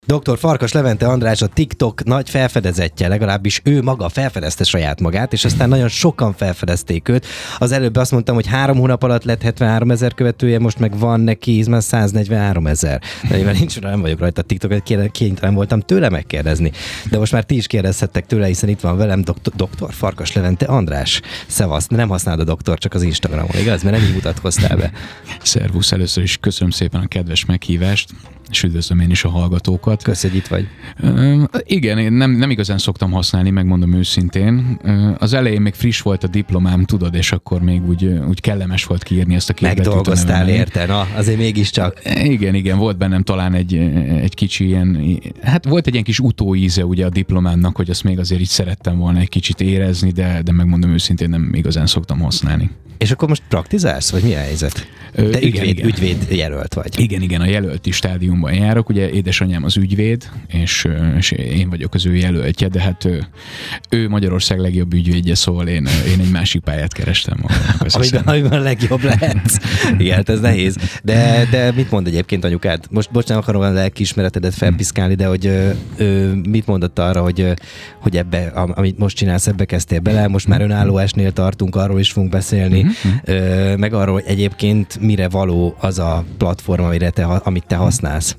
Dr. Farkas Levente András a TikTok nagy felfedezettje, legalábbis ő maga felfedezte saját magát, és aztán nagyon sokan felfedezték őt. Az előbb azt mondtam, hogy 3 hónap alatt lett 73 000 követője, most meg van neki már 143 000. De mivel nem vagyok rajta a TikTokon, kénytelen voltam tőle megkérdezni. De most már ti is kérdezhettek tőle, hiszen itt van velem Dr. Farkas Levente András. Szevasz, nem használod a doktor, csak az Instagramon, igaz? Mert nem így mutatkoztál be. Szervusz, először is köszönöm szépen a kedves meghívást, és üdvözlöm én is a hallgatókat. Köszönjük, hogy itt vagy. Igen, én nem igazán szoktam használni, megmondom őszintén. Az elején még friss volt a diplomám, tudod, és akkor még úgy kellemes volt kiírni ezt a két betűt. Megdolgoztál érte, na, azért mégiscsak. Igen, volt bennem talán egy kicsi ilyen, hát volt egy ilyen kis utóíze ugye a diplomámnak, hogy azt még azért így szerettem volna egy kicsit érezni, de megmondom őszintén nem igazán szoktam használni. És akkor most praktizálsz, vagy mi a helyzet? Te ügyvéd jelölt vagy. Igen, a jelölti stádiumban járok. Ugye édesanyám az ügyvéd, és én vagyok az ő jelöltje, de hát ő Magyarország legjobb ügyvédje, szóval én egy másik pályát kerestem magamnak. Amiben a legjobb lehet. Igen, ez nehéz. De mit mond egyébként anyukád? Most nem akarom a lelkiismeretedet felpiszkálni, de hogy mit mondott arra, hogy ebbe, amit most csinálsz, ebbe kezdtél bele, most már önálló esnél tartunk, arról is fogunk beszélni, meg arról, hogy egyébként mire való az a platform, amit te használsz.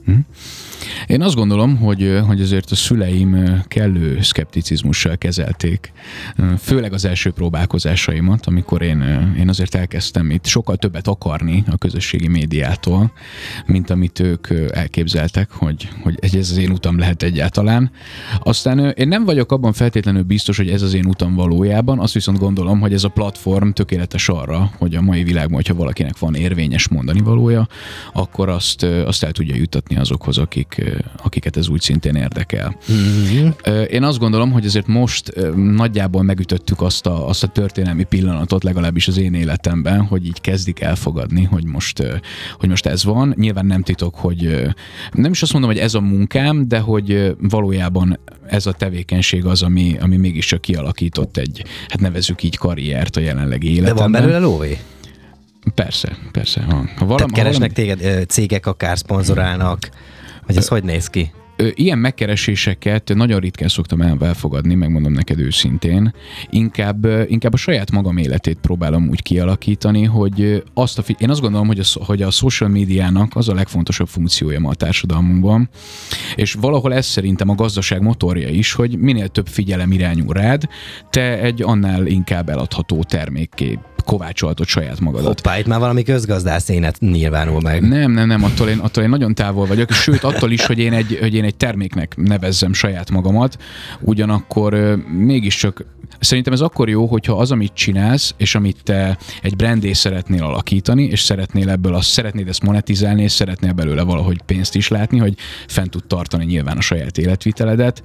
Én azt gondolom, hogy azért a szüleim kellő szkepticizmussal kezelték, főleg az első próbálkozásaimat, amikor én azért elkezdtem itt sokkal többet akarni a közösségi médiától, mint amit ők elképzeltek, hogy ez az én utam lehet egyáltalán. Aztán én nem vagyok abban feltétlenül biztos, hogy ez az én utam valójában, azt viszont gondolom, hogy ez a platform tökéletes arra, hogy a mai világban, hogyha valakinek van érvényes mondani valója, akkor azt el tudja juttatni azokhoz, akiket ez úgy szintén érdekel. Én azt gondolom, hogy azért most nagyjából megütöttük azt a történelmi pillanatot, legalábbis az én életemben, hogy így kezdik elfogadni, hogy most ez van. Nyilván nem titok, hogy nem is azt mondom, hogy ez a munkám, de hogy valójában ez a tevékenység az, ami mégiscsak kialakított egy, hát nevezzük így karriert a jelenlegi életemben. De van belőle lóvé? Persze. Tehát keresnek téged cégek, akár szponzorálnak, vagy ez hogy néz ki? Ilyen megkereséseket nagyon ritkán szoktam elfogadni, megmondom neked őszintén. Inkább a saját magam életét próbálom úgy kialakítani, hogy én azt gondolom, hogy a social médiának az a legfontosabb funkciója ma a társadalmunkban, és valahol ez szerintem a gazdaság motorja is, hogy minél több figyelem irányul rád, te egy annál inkább eladható termékké kovácsoltad saját magadat. Hoppá, itt már valami közgazdász énet nyilvánul meg. Nem, attól én nagyon távol vagyok, és sőt attól is, hogy én egy terméknek nevezzem saját magamat, ugyanakkor mégiscsak szerintem ez akkor jó, hogyha az, amit csinálsz, és amit te egy brandé szeretnél alakítani, és szeretnéd ezt monetizálni, és szeretnél belőle valahogy pénzt is látni, hogy fent tud tartani nyilván a saját életviteledet.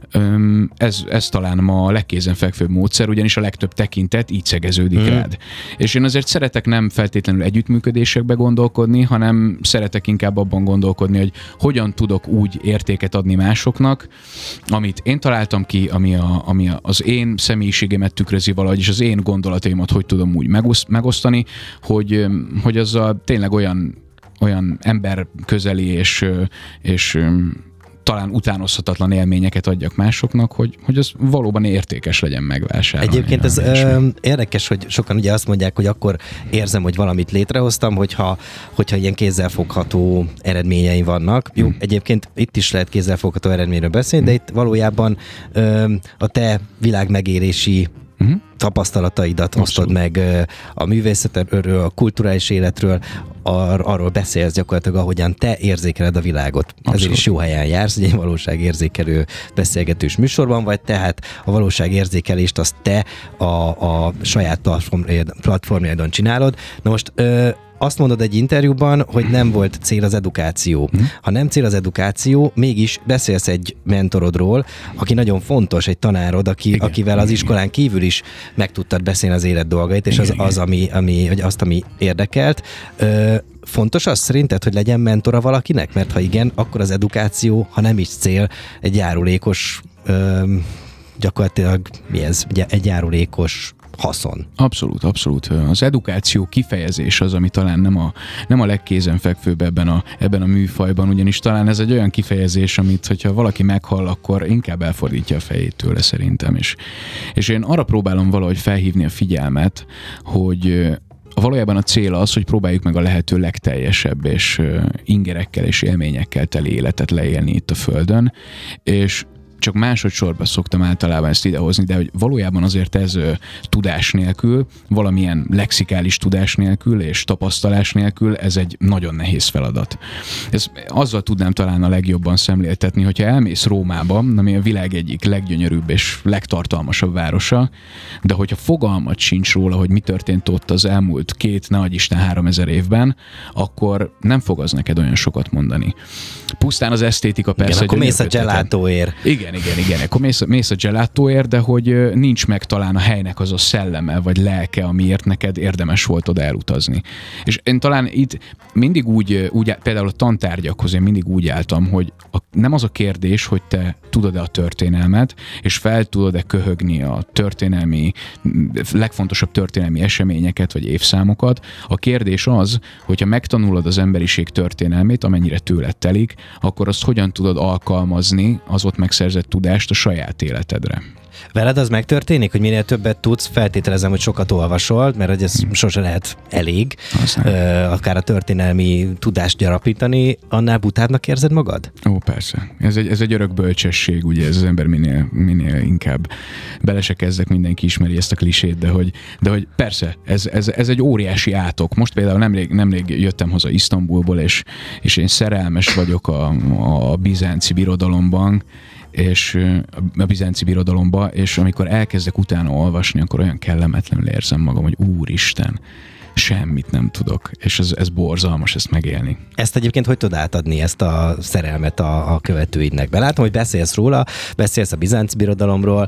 Ez talán ma a legkézenfekvőbb módszer, ugyanis a legtöbb tekintet így szegeződik rád. És én azért szeretek nem feltétlenül együttműködésekbe gondolkodni, hanem szeretek inkább abban gondolkodni, hogy hogyan tudok úgy értéket adni másoknak, amit én találtam ki, ami az én személyiségemet tükrözi valahogy, és az én gondolataimat hogy tudom úgy megosztani, hogy azzal tényleg olyan ember közeli és talán utánozhatatlan élményeket adjak másoknak, hogy az valóban értékes legyen megvásárolni. Egyébként ez érdekes, hogy sokan ugye azt mondják, hogy akkor érzem, hogy valamit létrehoztam, hogyha ilyen kézzelfogható eredményei vannak. Jó, egyébként itt is lehet kézzelfogható eredményről beszélni, de itt valójában a te világmegérési tapasztalataidat osztod meg a művészetről, a kulturális életről, arról beszélsz gyakorlatilag, ahogyan te érzékeled a világot. Abszolút. Ezért is jó helyen jársz, hogy egy valóságérzékelő beszélgetős műsorban vagy, tehát a valóságérzékelést azt te a saját platformjádon csinálod. Na most azt mondod egy interjúban, hogy nem volt cél az edukáció. Ha nem cél az edukáció, mégis beszélsz egy mentorodról, aki nagyon fontos, egy tanárod, akivel az iskolán kívül is meg tudtad beszélni az élet dolgait, és ami érdekelt. Fontos az szerinted, hogy legyen mentora valakinek? Mert ha igen, akkor az edukáció, ha nem is cél, egy járulékos, gyakorlatilag mi ez? Egy járulékos haszon. Abszolút, abszolút. Az edukáció kifejezés az, ami talán nem a legkézenfekvőbb ebben a műfajban, ugyanis talán ez egy olyan kifejezés, amit, hogyha valaki meghall, akkor inkább elfordítja a fejét tőle szerintem is. És én arra próbálom valahogy felhívni a figyelmet, hogy valójában a cél az, hogy próbáljuk meg a lehető legteljesebb és ingerekkel és élményekkel teli életet leélni itt a Földön, és csak másodszorban szoktam általában ezt idehozni, de hogy valójában azért ez tudás nélkül, valamilyen lexikális tudás nélkül és tapasztalás nélkül ez egy nagyon nehéz feladat. Azzal tudnám talán a legjobban szemléltetni, hogyha elmész Rómába, ami a világ egyik leggyönyörűbb és legtartalmasabb városa, de hogyha fogalmat sincs róla, hogy mi történt ott az elmúlt 2, ne adj Isten 3000 évben, akkor nem fog az neked olyan sokat mondani. Pusztán az esztétika persze. Igen, akkor mész a gelatóért. Igen, akkor mész a gelatóért, de hogy nincs meg talán a helynek az a szelleme, vagy lelke, amiért neked érdemes volt oda elutazni. És én talán itt mindig úgy például a tantárgyakhoz én mindig úgy álltam, hogy nem az a kérdés, hogy te tudod-e a történelmet, és fel tudod-e köhögni a legfontosabb történelmi eseményeket, vagy évszámokat. A kérdés az, hogyha megtanulod az emberiség történelmét, amennyire tőled telik, akkor azt hogyan tudod alkalmazni az ott megszerzett tudást a saját életedre. Veled az megtörténik, hogy minél többet tudsz, feltételezem, hogy sokat olvasol, mert hogy ez sose lehet elég, akár a történelmi tudást gyarapítani, annál butábbnak érzed magad? Ó, persze. Ez egy örök bölcsesség, ugye ez az ember minél inkább bele se kezdek, mindenki ismeri ezt a klisét, de hogy persze, ez egy óriási átok. Most például nemrég jöttem haza Isztambulból, és én szerelmes vagyok a bizánci birodalomban, és a bizánci birodalomba, és amikor elkezdek utána olvasni, akkor olyan kellemetlenül érzem magam, hogy úristen, semmit nem tudok, és ez borzalmas ezt megélni. Ezt egyébként hogy tudod átadni, ezt a szerelmet a követőidnek? Belátom, hogy beszélsz róla, beszélsz a bizánci birodalomról,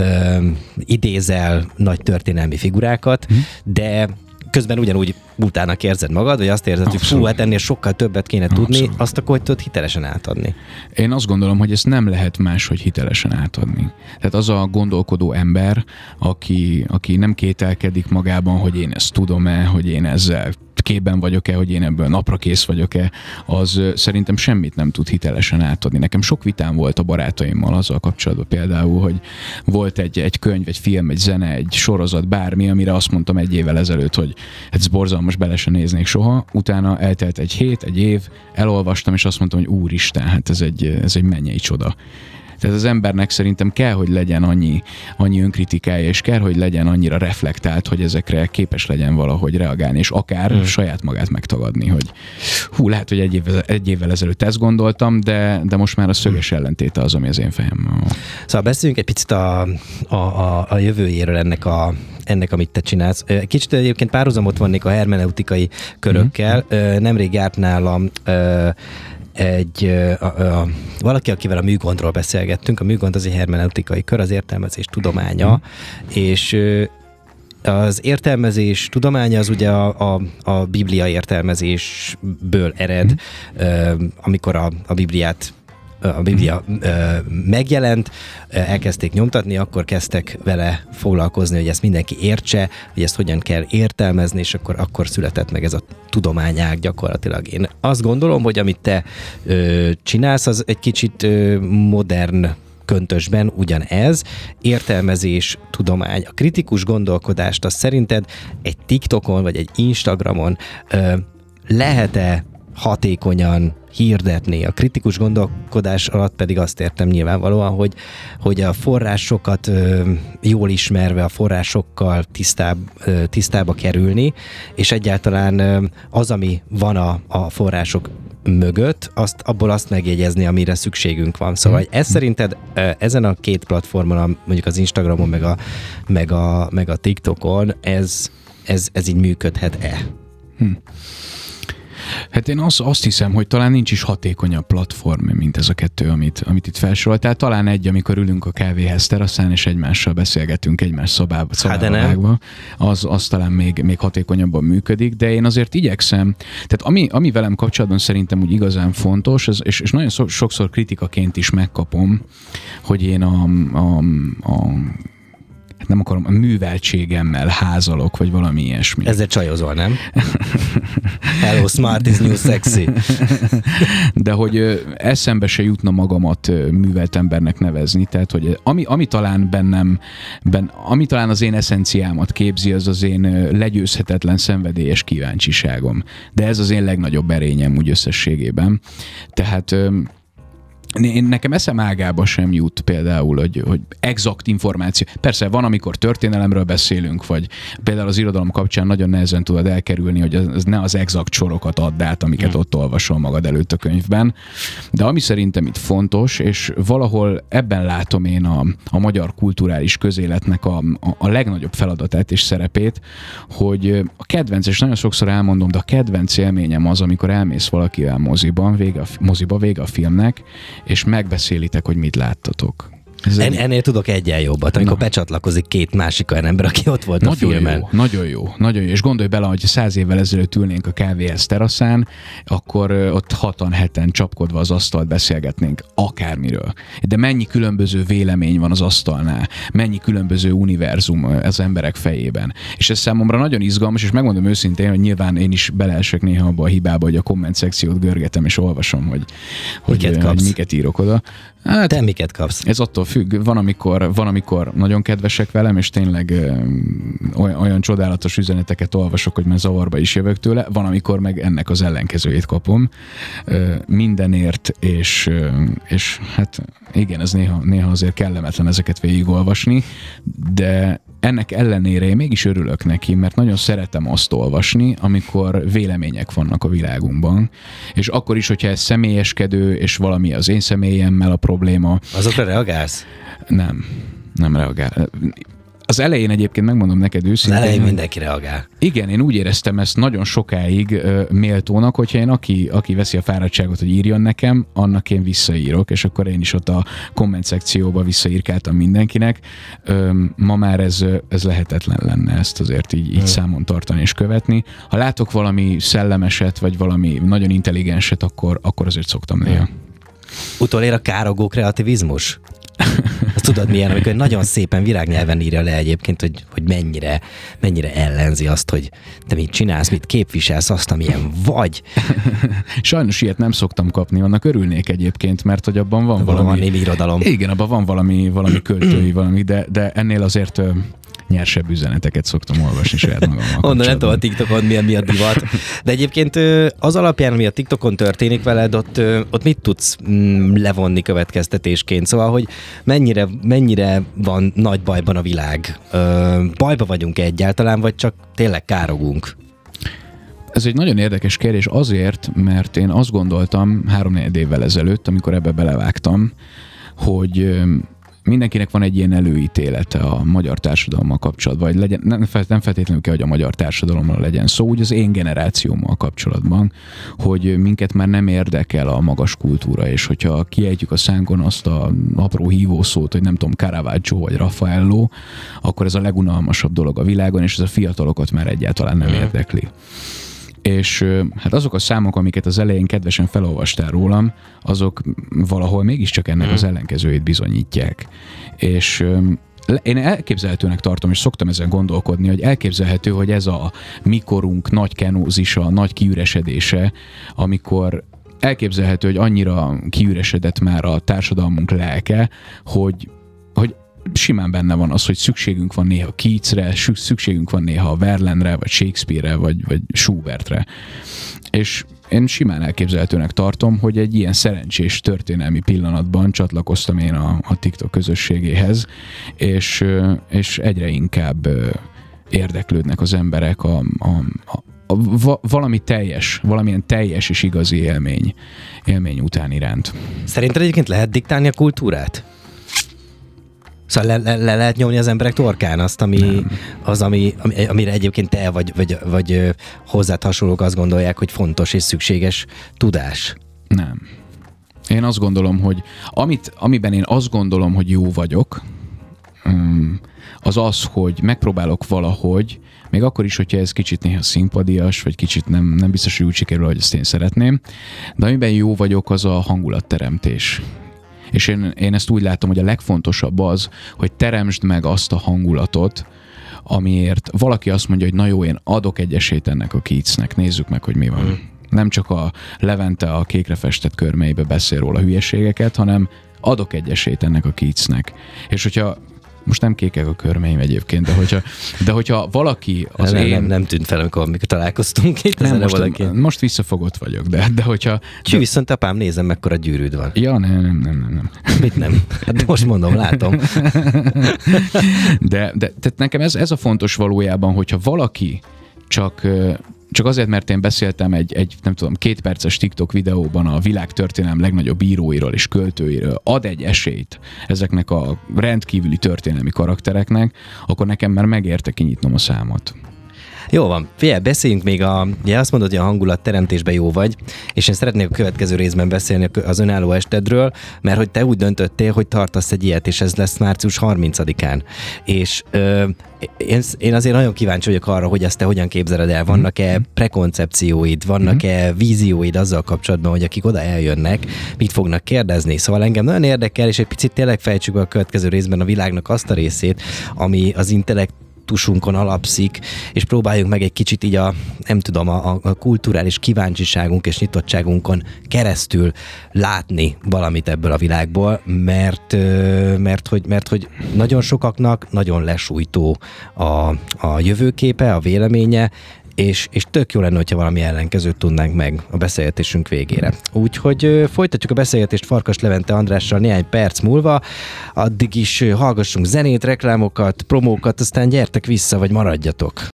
idézel nagy történelmi figurákat, de közben ugyanúgy utának érzed magad, vagy azt érzed, hogy fú, hát ennél sokkal többet kéne tudni, azt akkor hogy tudod hitelesen átadni? Én azt gondolom, hogy ezt nem lehet máshogy hitelesen átadni. Tehát az a gondolkodó ember, aki nem kételkedik magában, hogy én ezt tudom-e, hogy én ezzel képben vagyok-e, hogy én ebből napra kész vagyok-e, az szerintem semmit nem tud hitelesen átadni. Nekem sok vitám volt a barátaimmal azzal kapcsolatban például, hogy volt egy könyv, egy film, egy zene, egy sorozat, bármi, amire azt mondtam 1 évvel ezelőtt, hogy ez borzalmas, bele se néznék soha. Utána eltelt 1 hét, 1 év, elolvastam, és azt mondtam, hogy úristen, hát ez egy mennyei csoda. Tehát az embernek szerintem kell, hogy legyen annyi önkritikája, és kell, hogy legyen annyira reflektált, hogy ezekre képes legyen valahogy reagálni, és akár saját magát megtagadni, hogy lehet, hogy egy évvel ezelőtt ezt gondoltam, de most már a szöges ellentéte az, ami az én fejemben. Szóval beszéljünk egy picit a jövőjéről ennek, amit te csinálsz. Kicsit egyébként párhuzamot vannék a hermeneutikai körökkel. Nemrég járt nálam valaki, akivel a műgondról beszélgettünk. A műgond az egy hermeneutikai kör, az értelmezés tudománya, és az értelmezés tudománya az ugye a Biblia értelmezésből ered, amikor a Biblia megjelent, elkezdték nyomtatni, akkor kezdtek vele foglalkozni, hogy ezt mindenki értse, hogy ezt hogyan kell értelmezni, és akkor született meg ez a tudományág gyakorlatilag. Én azt gondolom, hogy amit te csinálsz, az egy kicsit modern köntösben ugyanez, értelmezés, tudomány. A kritikus gondolkodást, azt szerinted egy TikTokon vagy egy Instagramon lehet-e hatékonyan hirdetni? A kritikus gondolkodás alatt pedig azt értem nyilvánvalóan, hogy a forrásokat jól ismerve, a forrásokkal tisztába kerülni, és egyáltalán az, ami van a források mögött, abból azt megjegyezni, amire szükségünk van. Szóval ez szerinted ezen a 2 platformon, mondjuk az Instagramon meg a TikTokon ez így működhet-e? Hát én azt hiszem, hogy talán nincs is hatékonyabb platform, mint ez a 2, amit itt felsoroltál. Talán egy, amikor ülünk a kávéház teraszán, és egymással beszélgetünk egymás szobába vágva, az talán még hatékonyabban működik, de én azért igyekszem. Tehát ami velem kapcsolatban szerintem úgy igazán fontos, és nagyon sokszor kritikaként is megkapom, hogy én nem akarom, a műveltségemmel házalok, vagy valami ilyesmi. Ezzel csajozol, nem? Hello, smart is new sexy. De hogy eszembe se jutna magamat művelt embernek nevezni, tehát hogy ami talán ami talán az én eszenciámat képzi, az én legyőzhetetlen szenvedélyes kíváncsiságom. De ez az én legnagyobb erényem úgy összességében. Tehát nekem eszem ágába sem jut például, hogy exakt információ. Persze van, amikor történelemről beszélünk, vagy például az irodalom kapcsán nagyon nehezen tudod elkerülni, hogy az ne az exakt sorokat add át, amiket ott olvasol magad előtt a könyvben. De ami szerintem itt fontos, és valahol ebben látom én a magyar kulturális közéletnek a legnagyobb feladatát és szerepét, hogy a kedvenc, és nagyon sokszor elmondom, de a kedvenc élményem az, amikor elmész valakivel moziba, vége a filmnek, és megbeszélitek, hogy mit láttatok. Ennél tudok egyen jobbat, amikor becsatlakozik két másik olyan ember, aki ott volt nagyon a filmen. Nagyon jó. És gondolj bele, hogy 100 évvel ezelőtt ülnénk a kávéház teraszán, akkor ott 6-7 csapkodva az asztalt beszélgetnénk akármiről. De mennyi különböző vélemény van az asztalnál, mennyi különböző univerzum az emberek fejében. És ez számomra nagyon izgalmas, és megmondom őszintén, hogy nyilván én is beleesek néha abba a hibába, hogy a komment szekciót görgetem, és olvasom, hogy miket írok oda. Hát, te miket kapsz? Ez attól függ. Van, amikor nagyon kedvesek velem, és tényleg olyan csodálatos üzeneteket olvasok, hogy már zavarba is jövök tőle. Van, amikor meg ennek az ellenkezőjét kapom. Mindenért, és hát igen, ez néha azért kellemetlen ezeket végigolvasni, de ennek ellenére én mégis örülök neki, mert nagyon szeretem azt olvasni, amikor vélemények vannak a világunkban. És akkor is, hogyha ez személyeskedő, és valami az én személyemmel a probléma. Azokra reagálsz? Nem reagál. Az elején egyébként megmondom neked őszintén. Az elején mindenki reagál. Igen, én úgy éreztem ezt nagyon sokáig méltónak, hogyha én aki veszi a fáradtságot, hogy írjon nekem, annak én visszaírok, és akkor én is ott a komment szekcióba visszaírkáltam mindenkinek. Ma már ez lehetetlen lenne ezt azért így számon tartani és követni. Ha látok valami szellemeset, vagy valami nagyon intelligenset, akkor azért szoktam néha. Utolér a károgó kreativizmus? Azt tudod milyen, amikor nagyon szépen virágnyelven írja le egyébként, hogy mennyire ellenzi azt, hogy te mit csinálsz, mit képviselsz, azt, amilyen vagy. Sajnos ilyet nem szoktam kapni, annak örülnék egyébként, mert hogy abban van valami... Van némi irodalom. Igen, abban van valami költői valami, de ennél azért nyersebb üzeneteket szoktam olvasni saját magammal. Onnan nem tudom a TikTokon mi a divat. De egyébként az alapján, ami a TikTokon történik veled, ott mit tudsz levonni következtetésként? Szóval, hogy mennyire van nagy bajban a világ? Bajba vagyunk egyáltalán, vagy csak tényleg károgunk? Ez egy nagyon érdekes kérdés azért, mert én azt gondoltam 3-4 évvel ezelőtt, amikor ebbe belevágtam, hogy mindenkinek van egy ilyen előítélete a magyar társadalommal kapcsolatban, vagy nem feltétlenül kell, hogy a magyar társadalommal legyen szó, úgy az én generációmmal kapcsolatban, hogy minket már nem érdekel a magas kultúra, és hogyha kiejtjük a szánkon azt a apró hívószót, hogy nem tudom, Caravaggio vagy Raffaello, akkor ez a legunalmasabb dolog a világon, és ez a fiatalokat már egyáltalán nem érdekli. És hát azok a számok, amiket az elején kedvesen felolvastál rólam, azok valahol mégiscsak ennek az ellenkezőjét bizonyítják. És én elképzelhetőnek tartom, és szoktam ezen gondolkodni, hogy elképzelhető, hogy ez a mikorunk nagy kenózisa, nagy kiüresedése, amikor elképzelhető, hogy annyira kiüresedett már a társadalmunk lelke, hogy simán benne van az, hogy szükségünk van néha Keatsre, szükségünk van néha Verlaine-re, vagy Shakespeare-re, vagy Schubertre. És én simán elképzelhetőnek tartom, hogy egy ilyen szerencsés történelmi pillanatban csatlakoztam én a TikTok közösségéhez, és egyre inkább érdeklődnek az emberek valamilyen teljes és igazi élmény után iránt. Szerinted egyébként lehet diktálni a kultúrát? Szóval le lehet nyomni az emberek torkán azt, amire egyébként te vagy hozzád hasonlók azt gondolják, hogy fontos és szükséges tudás? Nem. Én azt gondolom, hogy amiben én azt gondolom, hogy jó vagyok, az, hogy megpróbálok valahogy, még akkor is, hogyha ez kicsit néha színpadias, vagy kicsit nem biztos, hogy úgy sikerül, hogy ezt én szeretném, de amiben jó vagyok, az a hangulatteremtés. És én ezt úgy látom, hogy a legfontosabb az, hogy teremtsd meg azt a hangulatot, amiért valaki azt mondja, hogy na jó, én adok egy esélyt ennek a Keatsnek, nézzük meg, hogy mi van. Nem csak a Levente a kékre festett körmeibe beszél róla hülyeségeket, hanem adok egy esélyt ennek a Keatsnek. És hogyha most nem kékek a körmeim egyébként, de hogyha valaki az nem tűnt fel, amikor találkoztunk itt. Nem, most visszafogott vagyok, de hogyha... Viszont apám, nézem, mekkora gyűrűd van. Ja, nem. Mit nem? Hát most mondom, látom. De tehát nekem ez a fontos valójában, hogyha valaki csak azért, mert én beszéltem egy nem tudom, 2 perces TikTok videóban a világtörténelem legnagyobb íróiról és költőiről, ad egy esélyt ezeknek a rendkívüli történelmi karaktereknek, akkor nekem már megérte kinyitnom a számot. Jó van, figyelj, beszéljünk még azt mondod, hogy a hangulatteremtésben jó vagy, és én szeretnék a következő részben beszélni az önálló estedről, mert hogy te úgy döntöttél, hogy tartasz egy ilyet, és ez lesz március 30-án. És én azért nagyon kíváncsi vagyok arra, hogy ezt te hogyan képzeled el. Vannak-e prekoncepcióid, vannak-e vízióid azzal kapcsolatban, hogy akik oda eljönnek, mit fognak kérdezni? Szóval engem nagyon érdekel, és egy picit tényleg fejtsük be a következő részben a világnak azt a részét, ami az intellektusunkon alapszik, és próbáljuk meg egy kicsit így a kulturális kíváncsiságunk és nyitottságunkon keresztül látni valamit ebből a világból, mert hogy nagyon sokaknak nagyon lesújtó a jövőképe, a véleménye, és tök jó lenne, hogyha valami ellenkezőt tudnánk meg a beszélgetésünk végére. Úgyhogy folytatjuk a beszélgetést Farkas Levente Andrással néhány perc múlva, addig is hallgassunk zenét, reklámokat, promókat, aztán gyertek vissza, vagy maradjatok.